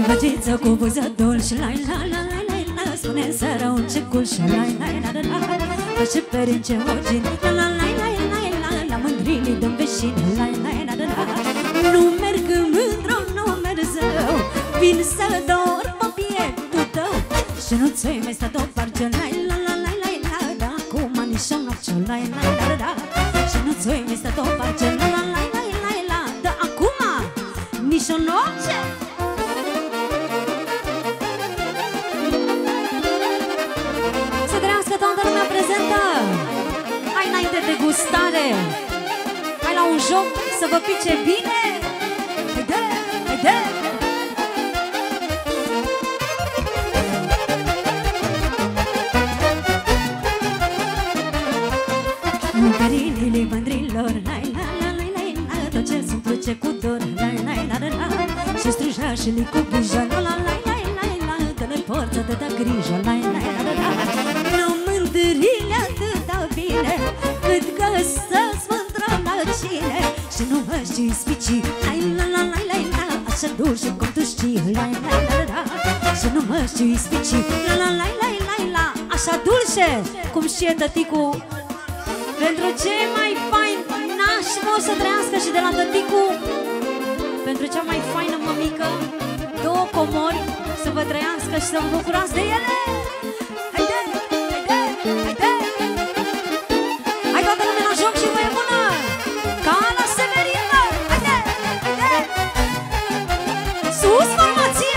Băgiță cu buză dulce, la la la la la la, spune sără un cecul și la la la la la. Face perince ogin, la la la la la la, la mândrilii dăm veșine, la la la la la. Nu merg mândră, nu merg zău, vin să dorm pe pieptul tău și nu-ți mai sta deoparte, la la la la la la, da acum nici o noapte, la la la la la. Și nu-ți mai sta deoparte, la la la la la la, da acum nici o noapte. Toată lumea prezentă. Hai înainte de gustare, hai la un joc să vă pice bine. Haide, haide. Mâncărinile mândrilor, la la la la la la, tot ce sunt plăce cu dor, la la la la la. Și strujașele cu grijă, la la la la la la, că le portă de da grijă, la la la la la. Mândrile atâta bine, cât că să-ți mândră la cine. Și nu mă știi spici, lai la la la la la, așa dulce cum tu știi, lai la la la la. Și nu mă știi spici, la la la la la la, așa dulce cum știe tăticu. Pentru cei mai fain nași o să trăiască și de la tăticu, pentru cea mai faină mămică, 2 comori, să vă trăiască și să vă bucurați de ele. Haide! Haide! Hai toată lumea la joc și voie bună! Ca la Severină! Haide! Haide! Sus formația!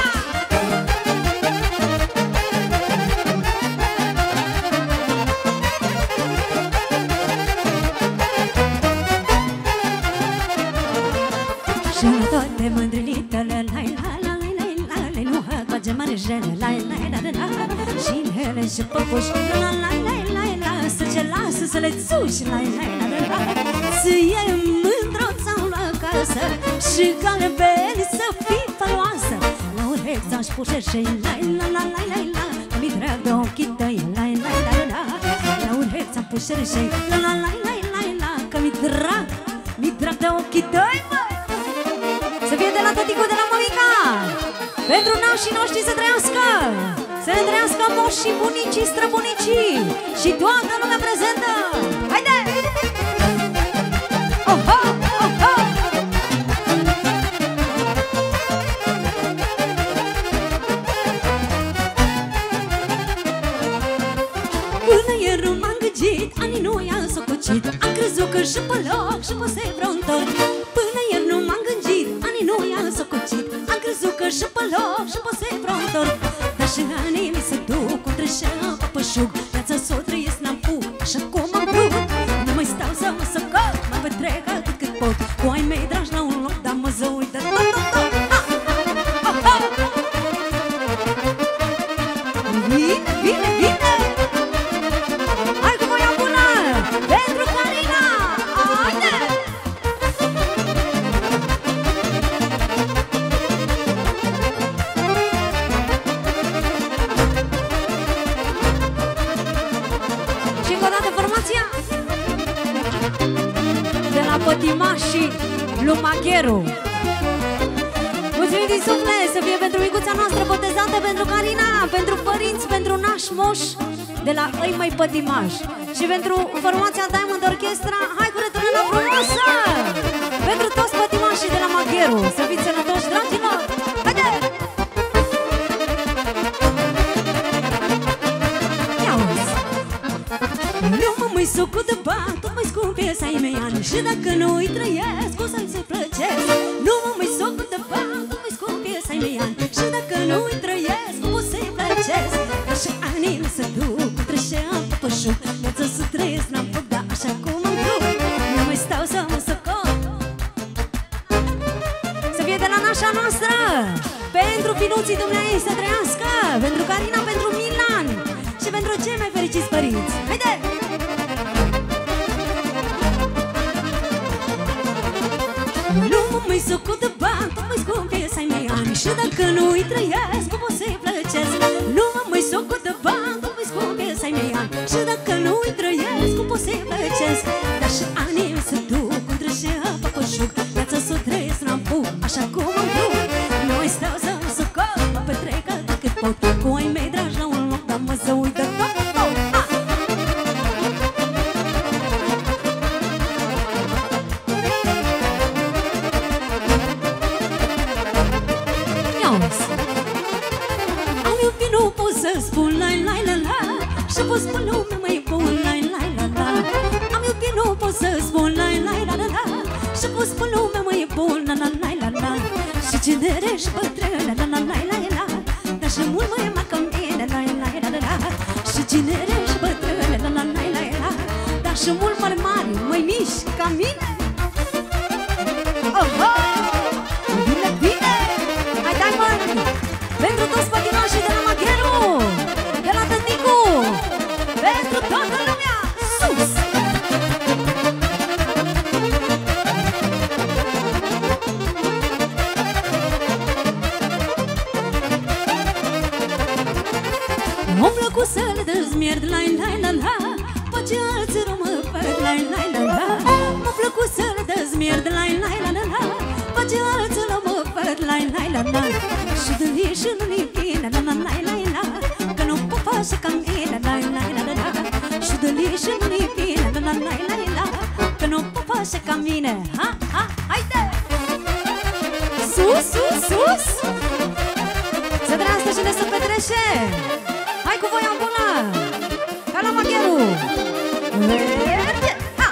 Și la toate mândrilitele, la la la la la la, le nu hăcoage mărjele, la la la la la. Și ele și păpuși, la la la la la, să ce lasă să le țuși, la la la la. Să iei mândroța la casă și galbeni să fii faloasă. La urechi ți-aș puse și la la la la la la, mi drag de ochii tăi, la la la la la. La urechi ți-am puse și la la la la la la, că mi drag de ochii tăi, mă. Să fie de la tăticu, de la mămica, pentru nașii noștri să trăiască, să ne trăiască moșii, bunicii, străbunicii și toată lumea prezentă. Haide! Oho! Oho! Până ieri nu m-am gândit, anii nu i-am socucit, am crezut că și pe loc și pe se vreau întorc. Până ieri nu m-am gândit, anii nu i-am socucit, am crezut că și pe loc și pe se vreau întorc. Dar și anii mi se duc cum trece pe pășug, viața s-o trăiesc n-am put, așa cum am vrut. Nu mai stau să mă săcot, mă petrec atât cât pot, cu ai mei dragi la un loc, dar mă zăui de tot, tot, tot. Vine, vine, vine! Hai cu voia bună! Pentru Carina! Haide! Și încă o dată formația de la pătimașii lui Magheru. Mulțumim din suflet, să fie pentru micuța noastră botezată, pentru Carina, pentru părinți, pentru nași moși de la Îi Mai Pătimaș. Și pentru formația Diamond Orchestra, hai cu returnă frumoasă! Pentru toți pătimașii de la Magheru, să fiți sănătoși, dragilor! Haide! Ia uzi! Nu mă mai sucu de bani, tot mai scump e să-i mei ani, și dacă nu-i trăiesc, o să-mi se plăcesc. Nu mă mai sucu de bani, tot mai scump e să-i mei ani, și dacă nu-i trăiesc, o să-i plăcesc. Dar și anii mi se duc, trece am pe pășuc, viața să trăiesc, n-am făcut, dar așa cum am vrut. Nu mai stau să mă săcot. Să fie de la nașa noastră, pentru finuții dumneavoastră să trăiască, pentru Carina, pentru Milan și pentru cei mai fericiți părinți. Haide! Nu mă mai săcut de bani, tot mai scump e să-i mei ani, și dacă nu-i trăiesc, cum o să-i plăcesc. Nu mă mai săcut de bani, tot mai scump e să-i mei ani, și dacă nu-i trăiesc, cum o să-i plăcesc. Dar și anii mi se duc, cum trece pe pășuc, viața s-o trăiesc, n-am pus, așa cum am vrut. Nu mai stau să mă săcot. pot cu ai mei dragi la un loc, dar mă să uită tot. Am iubit, nu pot să spun la la la la, și-a fost pe lume mai bun la la la la. Am iubit, nu pot să spun la la la la, și-a fost pe lume mai bun la la la la la. Și cinere și bătrân la la la la la, dar și mult mai mare ca mine la la la la. Și cinere și bătrân la la la la la, dar și mult mai mari, mai mici ca mine. Oho! Bine, bine! Hai, dai, mă! Pentru toți pătinoșii de la Magheru, de la Tăticu, pentru toată lumea, sus! M-a plăcut să le dezmierd, la la la la, pe ce alții rămă făt, la la la la. M-a plăcut să le dezmierd, la la la la, pe ce alții rămă făt, la la la la. Și de vie și nu-i bine, la la la la la, că nu pot face ca mine, la la la la. Și de vie și nu-i bine, la la la la la, că nu pot face ca mine. Ha, ha, haide! Sus, sus, sus! Să trească și de să petrece! Hai cu voia bună! Ca la Magheru! Merge! Ha!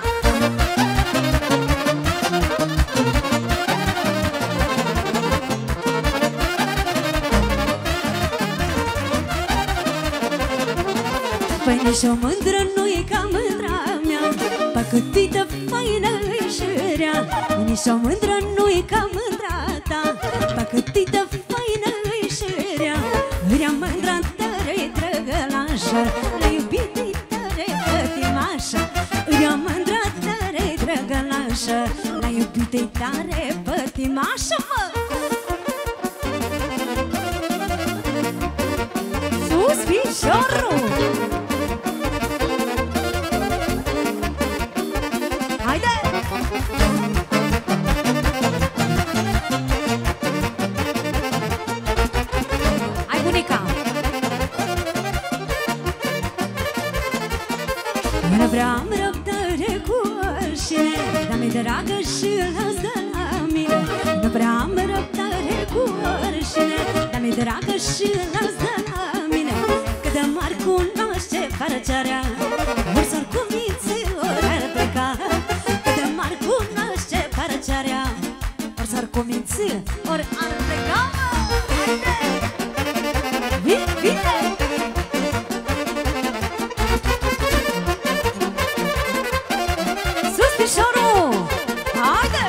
Păi nici o mândră nu e ca mândra mea, parcă cât de faină e și rea. Nici o mândră nu e ca mândra ta, parcă cât de faină e și rea. Rea mândra tare-i drăgălașă, la iubit-i tare pătimașă. Rea mândra tare-i drăgălașă, la iubit-i tare pătimașă, mă! Sus, fișorul! Vreau răbdare cu oricine, dar mi-e dragă și las de la mine. Nu vreau răbdare cu oricine, dar mi-e dragă și las de la mine. Că de mari cunoaște farăcearea, ori s-ar cuminți, ori ar pleca. Că de mari cunoaște farăcearea, ori s-ar cuminți, ori ar pleca. Haide! Vine, vine! Fișorul! Haide!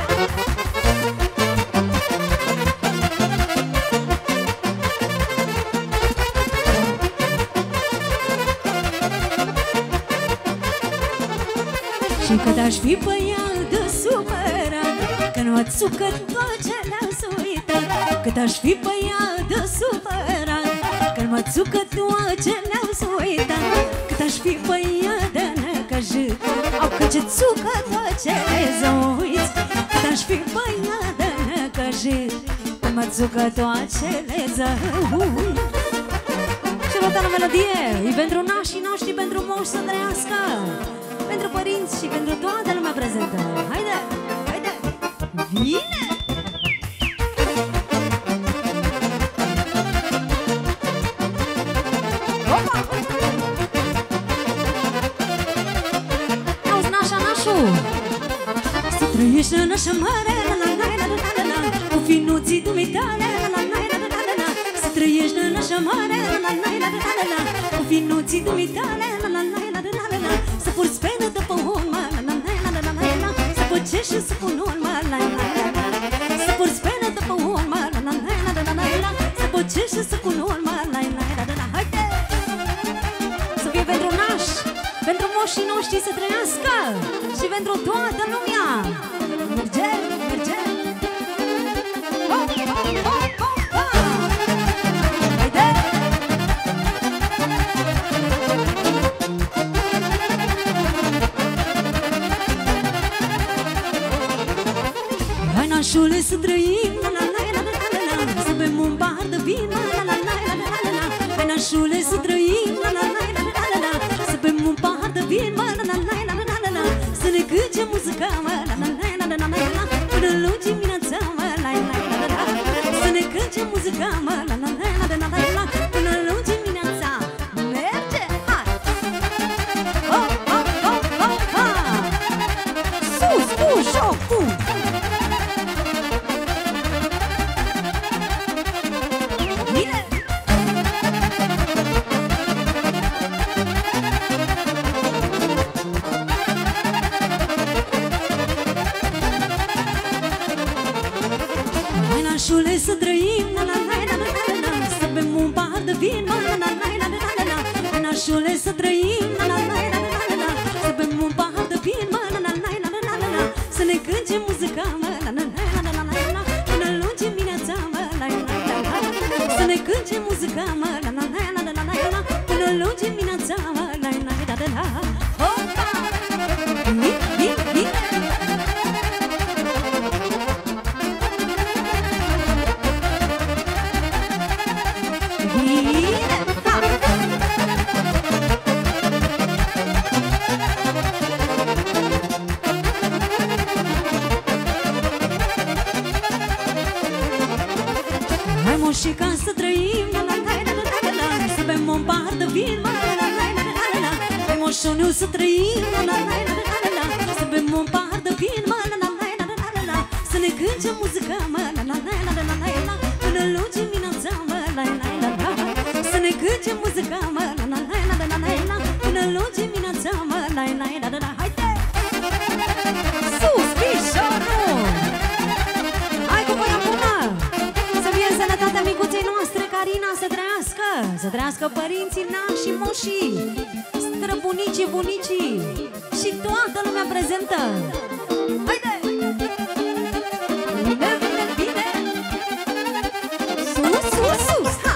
Și cât aș fi băiat de supărat, că nu ațucă tot ce le-am uitat. Cât aș fi băiat de supărat, că nu ațucă tot ce le-am uitat. Cât aș fi băiat de necăjit, au că ce țucă tot ce le zăuiți. Cât aș fi băiat de necăjit, că mă țucă tot ce le zăuiți. Și următoarea melodie e pentru nașii noștri, pentru moși să trăiască, pentru părinți și pentru toată lumea prezentă. Haide, haide, vine! Opa! Auzi, nașa, nașu! Să trăiești în așa mare, la la la la la la la, cu finuții dumitale, la la la la la la la. Să trăiești în așa mare, la la la la la la la, cu finuții dumitale, la la la la la la la. Să porți penă de pe urmă, la la la la la la la, să păcești și să pun urmă, la la la la la. Să porți penă de pe urmă, la la la la la la la, să păcești și să pun urmă, la la la la la. Haide! Să fie pentru nași, pentru moșii noștri să trăiască și pentru toată lumea. Merge, merge! Ho, ho, ho, ho, ho! Haide! Hai, nașule, să trăim, la la la la la la, să bem un bar de vin, la la la la la la, nașule, să trăim, la la la la la la la, să bem un pahar de vin, mă, la la la la la la la, să ne cânce muzica, mă, la la la la la la la, până luni dimineața, mă, la la la la la, să ne cânce muzica, mă, la la la la la la, până luni dimineața. Merge, hai! Ho, ho, ho, ho, ho! Sus, cu joc, cu! Bine! Hai, nașule, să trăim, la la la la la la, să bem un pahar de vin, mă, la la la la la la, hai, nașule, să trăim, la la la la la la, să bem un pahar de vin, mă, la la la la la la, să ne cânte muzica, mă, la la la la la la, până luni dimineața, mă, la la la la, să ne cânte muzica, mă, la la la la la la, până luni dimineața, mă, la la la la la. Hopa! Bine, bine, bine! Hai, moșica, să trăim, la la la la la la, să bem un pahar de vin, mă, la la la la la la, hai, moșoniu, să trăim, la la la la la la, să bem un pahar de vin, mă, la la la la la la, să ne cânte muzica, mă, la la la la la la, până luni dimineața, mă, la la la la, să ne cânte muzica, mă, la la la la la, până luni dimineața, mă, la la la la, haide! Sus, pișorul! Hai cu voia bună! Să fie sănătatea micuței noastre, Carina, să trăiască! Să trăiască părinții, nașii, moșii, străbunicii, bunicii și toată lumea prezentă! Haide! Bine, bine, bine! Sus, sus, sus! Ha!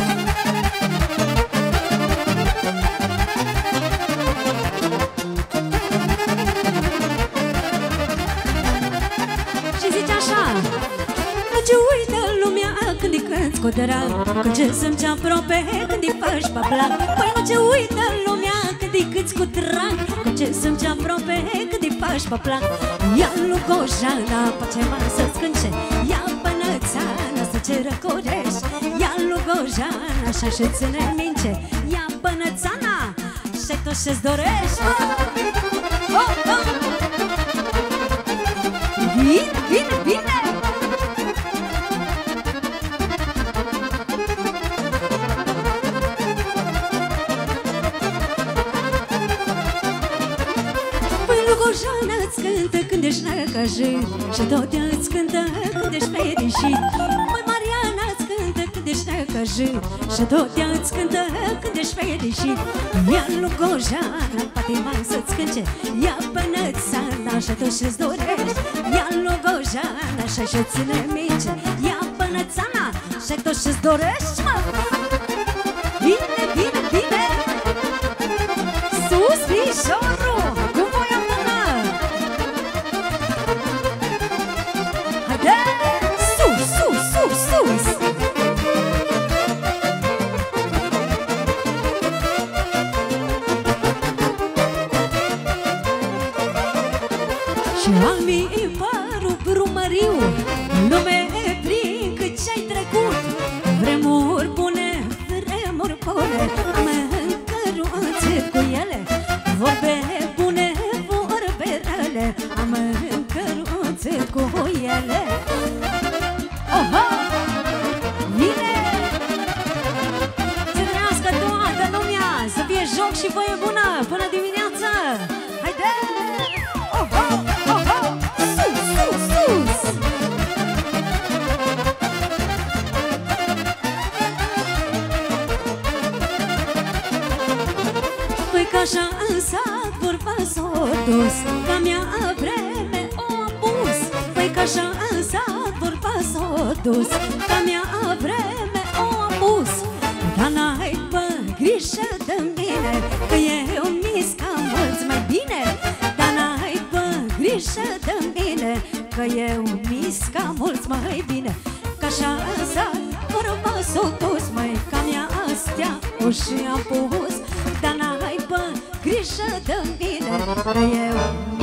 Și zice așa: nu ce uită lumea când îi cânti cu drag, că ce să-mi aproape când îi faci paplac. Păi nu ce uită lumea când îi cânti cu drag, că ce să-mi aproape când îi faci paplac. Ia lui Gojana, face mai să-ți cânce, ia Bănățana să ce răcorești, ia lui Gojana așa și ține mince, ia Bănățana și tot ce-ți dorești. Oh, oh! Bine, bine, bine! Păi lui Gojana îți cântă când ești necăjit și tot ea îți cântă când ești fericit. Păi Mariana îți cântă când ești necăjit și tot ea îți cântă când ești fericit. Ia lui Gojana poate mai să-ți cânce, ia Bănățana și tot ce-ți dorești, ia lui Gojana așa și ține mince, ia Bănățana și tot ce-ți dorești, mă! Bine, bine, bine! Sus, pișorul! Cu voia bună! Haide! Sus, sus, sus, sus! Și almi părul brumăriu, lume prin cât ce-ai trecut. Vremuri bune, vremuri bune, am încăruțit cu ele. Vorbe bune, vorbe rele, am încăruțit cu ele. Oho! Bine! Să trăiască toată lumea, să fie joc și voie bună până dimineață! Haide! Oho! Oho! Sus, sus, sus! Păi că așa în sat vorba s-o dus, ca mea vreme o apus. Păi că așa în sat vorba s-o dus, ca mea vreme o apus. Dar n-ai grijă de mine, că eu mi-sca mulți mai bine. Dar n-ai grijă de mine, că eu mi-sca mulți mai bine. Că așa în sat vorba s-o dus, măi, ca mea astea și am pus, dar n-ai bă grijă de mine, că eu